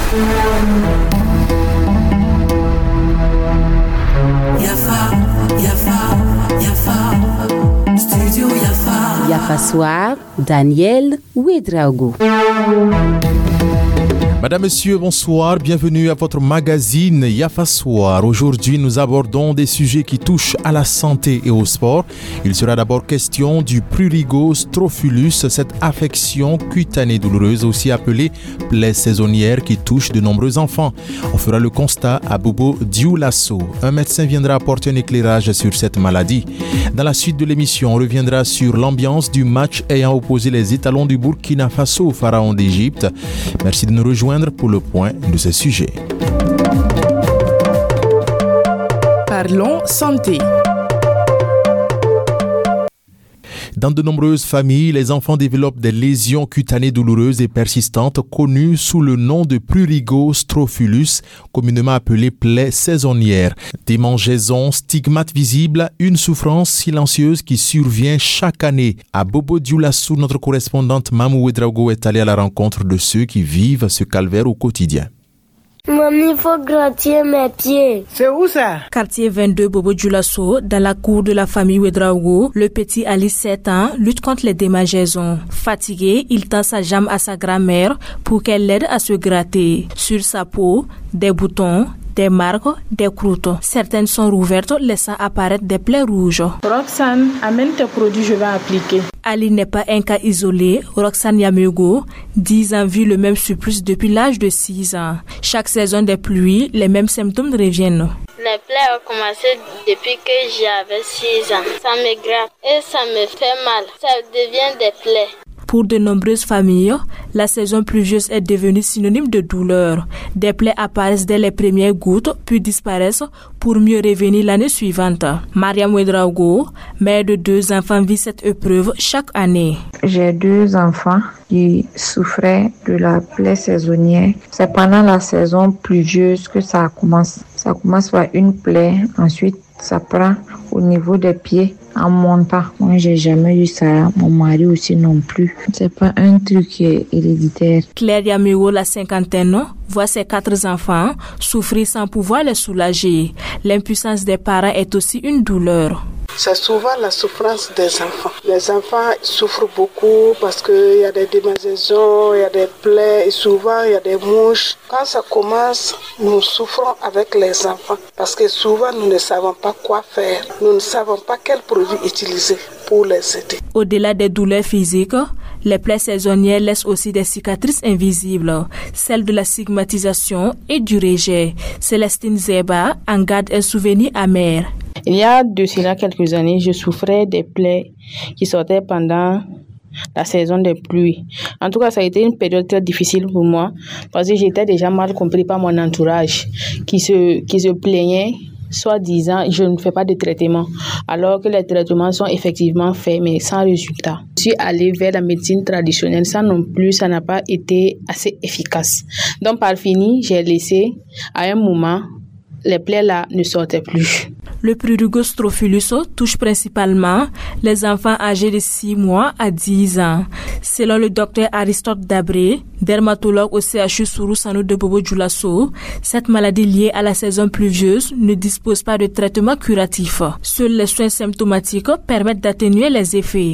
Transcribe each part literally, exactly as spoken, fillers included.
Yafa, Yafa, Yafa, Studio Yafa. Yafa Soir, Daniel Ouedraogo. Madame, Monsieur, bonsoir. Bienvenue à votre magazine Yafa Soir. Aujourd'hui, nous abordons des sujets qui touchent à la santé et au sport. Il sera d'abord question du prurigo strophulus, cette affection cutanée douloureuse aussi appelée plaie saisonnière qui touche de nombreux enfants. On fera le constat à Bobo Dioulasso. Un médecin viendra apporter un éclairage sur cette maladie. Dans la suite de l'émission, on reviendra sur l'ambiance du match ayant opposé les étalons du Burkina Faso au pharaon d'Égypte. Merci de nous rejoindre pour le point de ce sujet. Parlons santé. Dans de nombreuses familles, les enfants développent des lésions cutanées douloureuses et persistantes connues sous le nom de prurigo strophulus, communément appelée plaie saisonnière. Des mangeaisons, stigmates visibles, une souffrance silencieuse qui survient chaque année. À Bobo Dioulasso, notre correspondante Mamou Ouedraogo est allée à la rencontre de ceux qui vivent ce calvaire au quotidien. Mamie, il faut gratter mes pieds. C'est où ça? Quartier vingt-deux, Bobo Dioulasso, dans la cour de la famille Ouedraogo, le petit Ali, sept ans, lutte contre les démangeaisons. Fatigué, il tend sa jambe à sa grand-mère pour qu'elle l'aide à se gratter. Sur sa peau, des boutons, des marques, des croûtes. Certaines sont rouvertes, laissant apparaître des plaies rouges. Roxane, amène tes produits, je vais appliquer. Ali n'est pas un cas isolé. Roxane Yamego, dix ans, vit le même supplice depuis l'âge de six ans. Chaque saison des pluies, les mêmes symptômes reviennent. Les plaies ont commencé depuis que j'avais six ans. Ça me gratte et ça me fait mal. Ça devient des plaies. Pour de nombreuses familles, la saison pluvieuse est devenue synonyme de douleur. Des plaies apparaissent dès les premières gouttes, puis disparaissent pour mieux revenir l'année suivante. Mariam Ouedraogo, mère de deux enfants, vit cette épreuve chaque année. J'ai deux enfants qui souffraient de la plaie saisonnière. C'est pendant la saison pluvieuse que ça commence. Ça commence par une plaie, ensuite ça prend au niveau des pieds en montant. Moi, j'ai jamais eu ça. Mon mari aussi non plus. C'est pas un truc qui est héréditaire. Claire Yamiro, la cinquantaine, voit ses quatre enfants souffrir sans pouvoir les soulager. L'impuissance des parents est aussi une douleur. C'est souvent la souffrance des enfants. Les enfants souffrent beaucoup parce qu'il y a des démangeaisons, il y a des plaies et souvent il y a des mouches. Quand ça commence, nous souffrons avec les enfants parce que souvent nous ne savons pas quoi faire. Nous ne savons pas quel produit utiliser pour les aider. Au-delà des douleurs physiques, les plaies saisonnières laissent aussi des cicatrices invisibles, celles de la stigmatisation et du rejet. Célestine Zeba en garde un souvenir amer. Il y a de cela quelques années, je souffrais des plaies qui sortaient pendant la saison des pluies. En tout cas, ça a été une période très difficile pour moi parce que j'étais déjà mal compris par mon entourage qui se, qui se plaignait, soit disant je ne fais pas de traitement, alors que les traitements sont effectivement faits mais sans résultat. Je suis allée vers la médecine traditionnelle, ça non plus, ça n'a pas été assez efficace. Donc par fini, j'ai laissé à un moment, les plaies là ne sortaient plus. Le prurigo strophulus touche principalement les enfants âgés de six mois à dix ans. Selon le docteur Aristote Dabré, dermatologue au C H U Sourou Sanou de Bobo Dioulasso, cette maladie liée à la saison pluvieuse ne dispose pas de traitement curatif. Seuls les soins symptomatiques permettent d'atténuer les effets.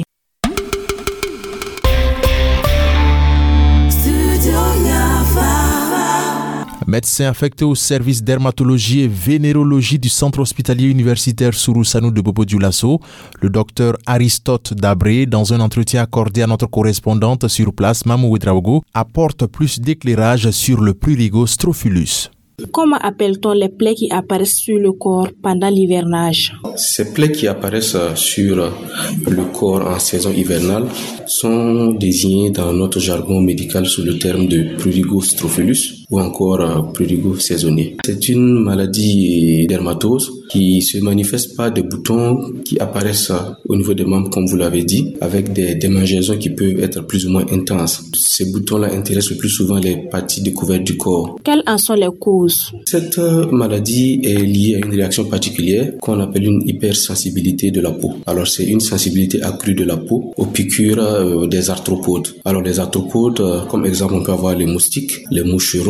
Médecin affecté au service dermatologie et vénérologie du centre hospitalier universitaire Sourou Sanou de Bobo Dioulasso, le docteur Aristote Dabré, dans un entretien accordé à notre correspondante sur place, Mamou Ouedraogo, apporte plus d'éclairage sur le prurigo strophulus. Comment appelle-t-on les plaies qui apparaissent sur le corps pendant l'hivernage? Ces plaies qui apparaissent sur le corps en saison hivernale sont désignées dans notre jargon médical sous le terme de prurigo strophulus ou encore prurigo saisonnier. C'est une maladie dermatose qui se manifeste par des boutons qui apparaissent au niveau des membres, comme vous l'avez dit, avec des démangeaisons qui peuvent être plus ou moins intenses. Ces boutons-là intéressent le plus souvent les parties découvertes du corps. Quelles en sont les causes? Cette maladie est liée à une réaction particulière qu'on appelle une hypersensibilité de la peau. Alors c'est une sensibilité accrue de la peau aux piqûres euh, des arthropodes. Alors les arthropodes, euh, comme exemple on peut avoir les moustiques, les moucherons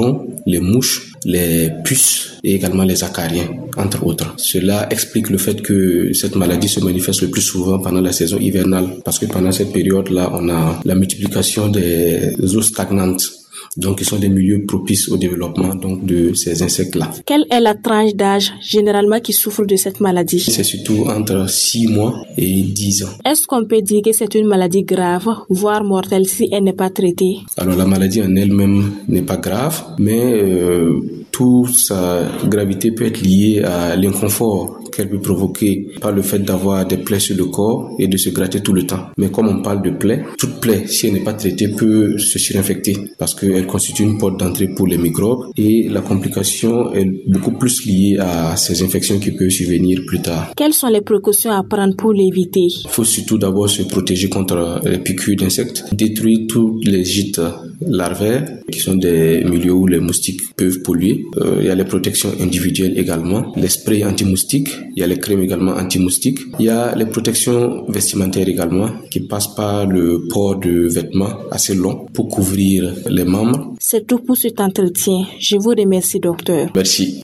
scorpions, les mouches, les puces et également les acariens, entre autres. Cela explique le fait que cette maladie se manifeste le plus souvent pendant la saison hivernale, parce que pendant cette période-là, on a la multiplication des eaux stagnantes. Donc, ils sont des milieux propices au développement donc, de ces insectes-là. Quelle est la tranche d'âge généralement qui souffre de cette maladie? C'est surtout entre six mois et dix ans. Est-ce qu'on peut dire que c'est une maladie grave, voire mortelle si elle n'est pas traitée? Alors, la maladie en elle-même n'est pas grave, mais euh, toute sa gravité peut être liée à l'inconfort qu'elle peut provoquer par le fait d'avoir des plaies sur le corps et de se gratter tout le temps. Mais comme on parle de plaies, toute plaie, si elle n'est pas traitée, peut se surinfecter parce qu'elle constitue une porte d'entrée pour les microbes et la complication est beaucoup plus liée à ces infections qui peuvent survenir plus tard. Quelles sont les précautions à prendre pour l'éviter? Il faut surtout d'abord se protéger contre les piqûres d'insectes, détruire tous les gîtes larvaires qui sont des milieux où les moustiques peuvent polluer. Euh, il y a les protections individuelles également, les sprays anti-moustiques, il y a les crèmes également anti-moustiques, il y a les protections vestimentaires également qui passent par le port de vêtements assez longs pour couvrir les membres. C'est tout pour cet entretien. Je vous remercie, docteur. Merci.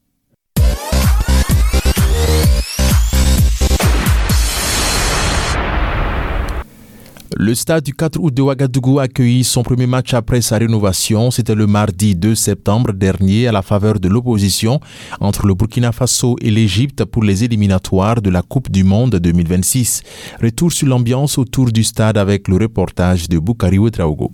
Le stade du quatre août de Ouagadougou a accueilli son premier match après sa rénovation. C'était le mardi deux septembre dernier à la faveur de l'opposition entre le Burkina Faso et l'Égypte pour les éliminatoires de la Coupe du Monde deux mille vingt-six. Retour sur l'ambiance autour du stade avec le reportage de Boukari Ouedraogo.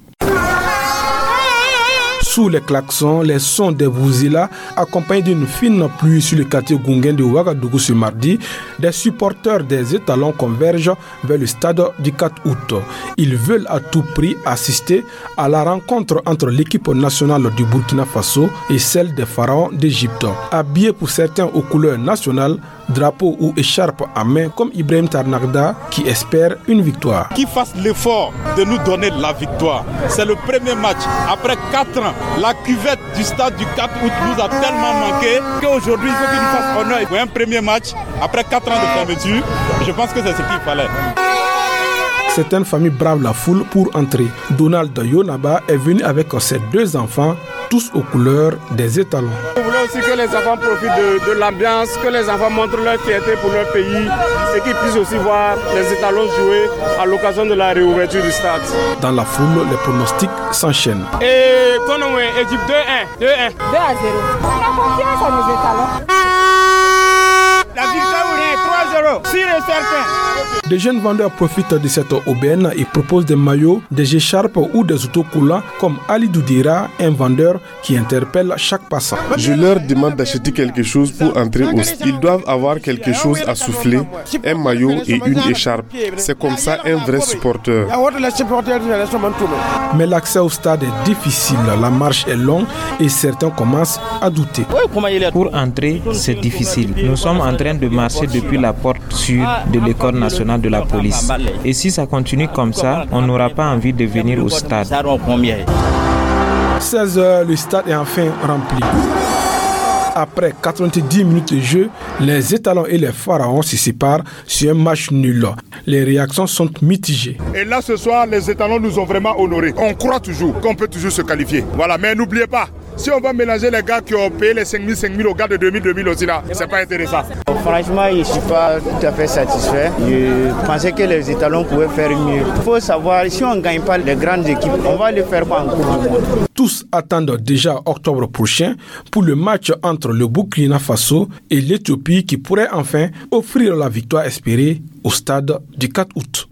Sous les klaxons, les sons des Bouzila, accompagnés d'une fine pluie sur le quartier Gunguen de Ouagadougou ce mardi, des supporters des étalons convergent vers le stade du quatre août. Ils veulent à tout prix assister à la rencontre entre l'équipe nationale du Burkina Faso et celle des pharaons d'Égypte. Habillés pour certains aux couleurs nationales, drapeau ou écharpe à main, comme Ibrahim Tarnagda qui espère une victoire. Qui fasse l'effort de nous donner la victoire. C'est le premier match. Après quatre ans, la cuvette du stade du quatre août nous a tellement manqué qu'aujourd'hui, il faut qu'il nous fasse honneur. Pour un premier match, après quatre ans de fermeture, je pense que c'est ce qu'il fallait. Certaines familles bravent la foule pour entrer. Donald Yonaba est venu avec ses deux enfants, tous aux couleurs des étalons. Nous voulons aussi que les enfants profitent de, de l'ambiance, que les enfants montrent leur fierté pour leur pays et qu'ils puissent aussi voir les étalons jouer à l'occasion de la réouverture du stade. Dans la foule, les pronostics s'enchaînent. Et Konongwe, Égypte deux un. deux un. deux à zéro. On a confiance à nos étalons. La victoire ou rien, trois zéro, sûr et certain. Des jeunes vendeurs profitent de cette aubaine et proposent des maillots, des écharpes ou des autocollants comme Ali Doudira, un vendeur qui interpelle chaque passant. Je leur demande d'acheter quelque chose pour entrer au stade. Ils doivent avoir quelque chose à souffler, un maillot et une écharpe. C'est comme ça un vrai supporter. Mais l'accès au stade est difficile, la marche est longue et certains commencent à douter. Pour entrer, c'est difficile. Nous sommes en train de marcher depuis la porte sud de l'école nationale de la police. Et si ça continue comme ça, on n'aura pas envie de venir au stade. seize heures, le stade est enfin rempli. Après quatre-vingt-dix minutes de jeu, les étalons et les pharaons se séparent sur un match nul. Les réactions sont mitigées. Et là, ce soir, les étalons nous ont vraiment honorés. On croit toujours qu'on peut toujours se qualifier. Voilà, mais n'oubliez pas, si on va mélanger les gars qui ont payé les cinq mille, cinq mille aux gars de deux mille, deux mille aussi là, c'est pas intéressant. Franchement, je ne suis pas tout à fait satisfait. Je pensais que les étalons pouvaient faire mieux. Il faut savoir, si on ne gagne pas les grandes équipes, on va le faire quoi en Coupe du Monde? Tous attendent déjà octobre prochain pour le match entre le Burkina Faso et l'Éthiopie qui pourrait enfin offrir la victoire espérée au stade du quatre août.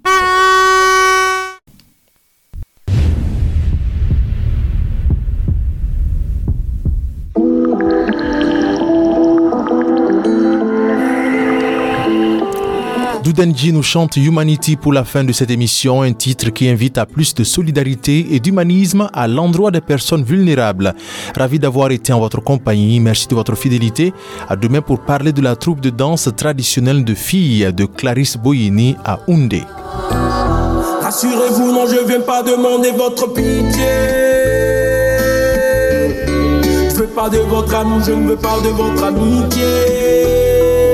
Doudenji nous chante Humanity pour la fin de cette émission, un titre qui invite à plus de solidarité et d'humanisme à l'endroit des personnes vulnérables. Ravi d'avoir été en votre compagnie, merci de votre fidélité. À demain pour parler de la troupe de danse traditionnelle de filles de Clarisse Boyini à Houndé. Rassurez-vous, non, je viens pas demander votre pitié. Je veux pas de votre amour, je ne veux pas de votre amitié.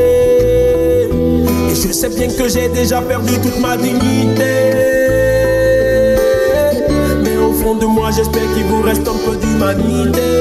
Et je sais bien que j'ai déjà perdu toute ma dignité. Mais au fond de moi, j'espère qu'il vous reste un peu d'humanité.